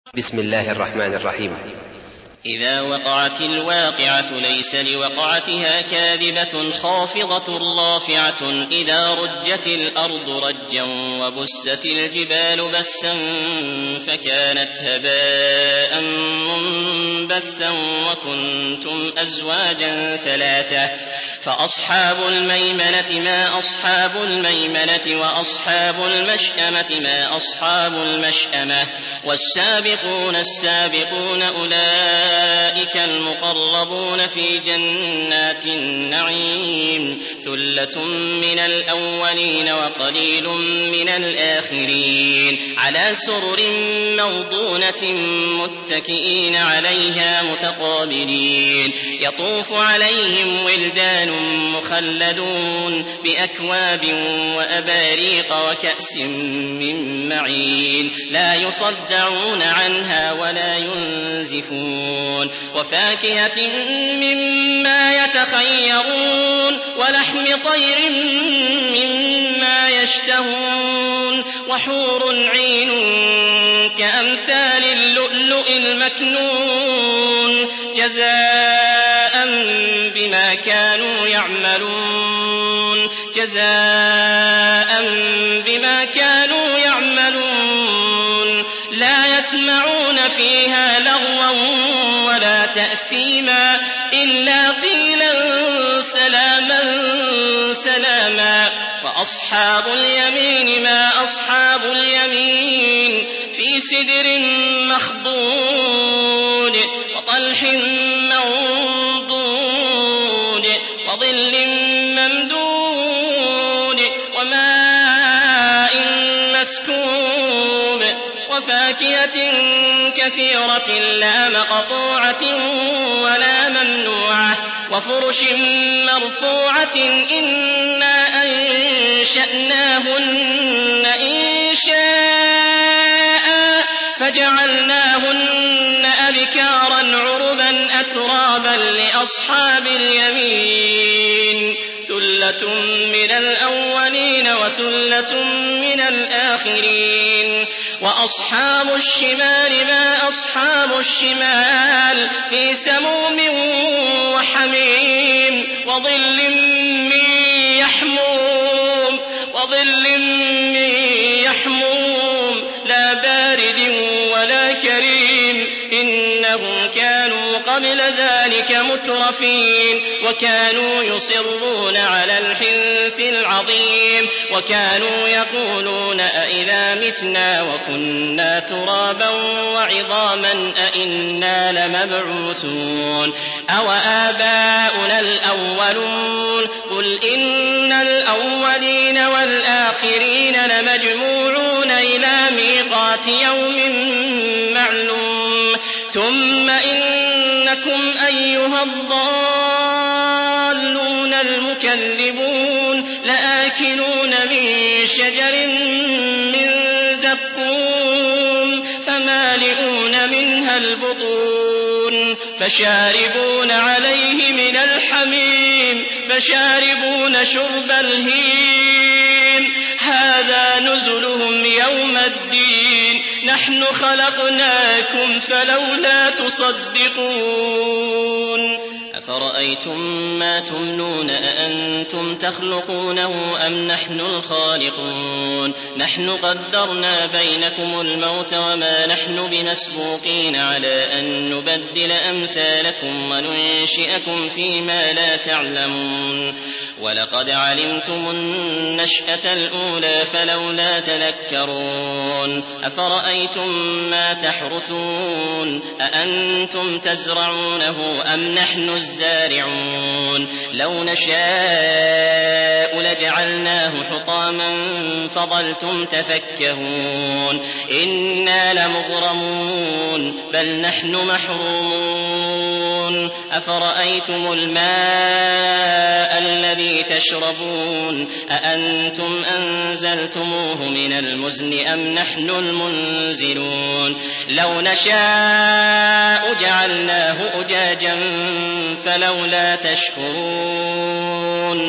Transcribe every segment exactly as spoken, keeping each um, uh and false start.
بسم الله الرحمن الرحيم. إذا وقعت الواقعة ليس لوقعتها كاذبة خافضة رافعة إذا رجت الأرض رجا وبست الجبال بسا فكانت هباء منبثا وكنتم أزواجا ثلاثة فأصحاب الميمنة ما أصحاب الميمنة وأصحاب المشأمة ما أصحاب المشأمة والسابقون السابقون أولئك المقربون في جنات النعيم ثلة من الأولين وقليل من الآخرين على سرر موضونة متكئين عليها متقابلين يطوف عليهم ولدان مخلدون بأكواب وأباريق وكأس من معين لا يصدعون عنها ولا ينزفون وفاكهة مما يتخيرون ولحم طير مما يشتهون وحور عين كأمثال اللؤلؤ المكنون جزاء بما كانوا يعملون جزاء بما كانوا يعملون لا يسمعون فيها لغوا ولا تأثيما إلا قيلا سلاما سلاما وأصحاب اليمين ما أصحاب اليمين في سدر مخضود وطلح منضود وظل ممدود وماء مسكوب وفاكهة كثيرة لا مقطوعة ولا ممنوعة وفرش مرفوعة إنا أنشأناهن إنشاء فجعلناهن أبكارا عربا أترابا لأصحاب اليمين ثلة من الأولين وثلة من الآخرين وأصحاب الشمال ما أصحاب الشمال في سموم وحميم وظل من يحموم وظل من يحموم لا بارد ولا كريم إنهم كانوا قبل ذلك مترفين وكانوا يصرون على الحنث العظيم وكانوا يقولون أئذا متنا وكنا ترابا وعظاما أئنا لمبعوثون أو آباؤنا الأولون قل إن الأولين والآخرين لمجموعون إلى ميقات يوم معلوم ثم إنكم أيها الضالون المكذبون لآكلون من شجر من زقوم فمالئون منها البطون فشاربون عليه من الحميم فشاربون شرب الهيم هذا نزلهم يوم الدين نحن خلقناكم فلولا تصدقون أفرأيتم ما تمنون أأنتم تخلقونه أم نحن الخالقون نحن قدرنا بينكم الموت وما نحن بمسبوقين على أن نبدل أمثالكم وننشئكم فيما لا تعلمون ولقد علمتم النشأة الأولى فلولا تذكرون أفرأيتم ما تحرثون أأنتم تزرعونه أم نحن الزارعون لو نشاء لجعلناه حطاما فظلتم تفكهون إنا لمغرمون بل نحن محرومون أفرأيتم الماء الذي تشربون أأنتم أنزلتموه من المزن أم نحن المنزلون لو نشاء جعلناه أجاجا فلولا تشكرون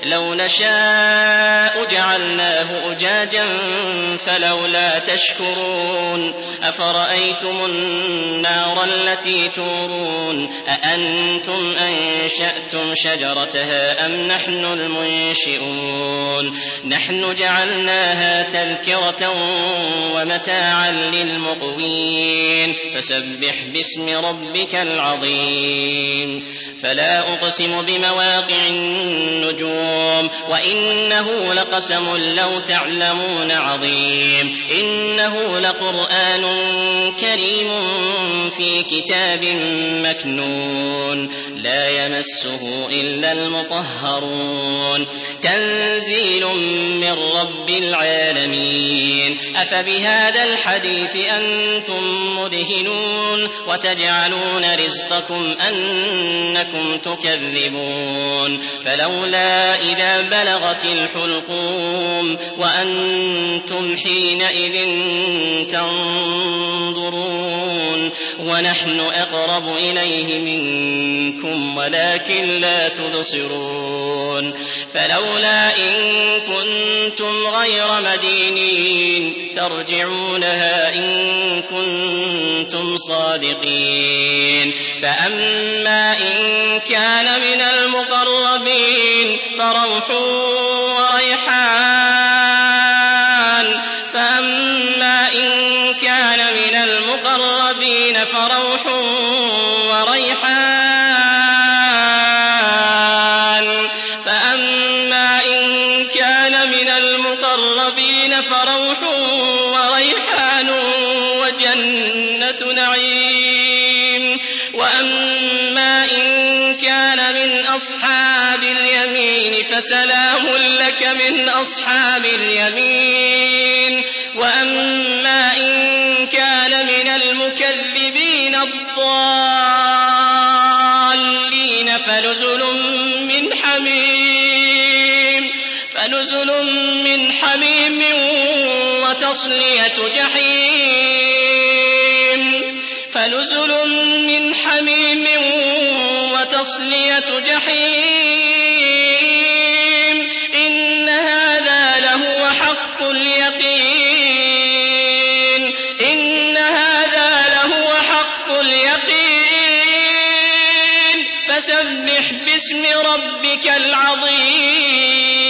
لو نشاء جعلناه أجاجا فلولا تشكرون أفرأيتم النار التي تورون أأنتم أنشأتم شجرتها أم نحن المنشئون نحن جعلناها تذكرة ومتاعا للمقوين فسبح باسم ربك العظيم فلا أقسم بمواقع النجوم وإنه لقسم لو تعلمون عظيم إنه لقرآن كريم في كتاب مكنون لا يمسه إلا المطهرون تنزيل من رب العالمين أفبهذا الحديث أنتم مدهنون وتجعلون رزقكم أنكم تكذبون فلولا إذا بلغت الحلقوم وأنتم حينئذ تنظرون ونحن أقرب إليه منكم ولكن لا تبصرون فلولا إن كنتم غير مدينين ترجعونها إن كنتم صادقين فأما إن كان من المقربين فروح وريحان فأما إن كان من المقربين فروح وريحان فأما إن كان من المقربين فروح وريحان وجنة نعيم وأما إن كان من أصحاب اليمين فسلام لك من أصحاب اليمين وأما إن كان من المكذبين الضالين فنزل من حميم فنزل من حميم وتصلية جحيم فنزل من حميم وتصلية جحيم إن هذا لهو حق اليقين إن هذا لهو حق اليقين فسبح باسم ربك العظيم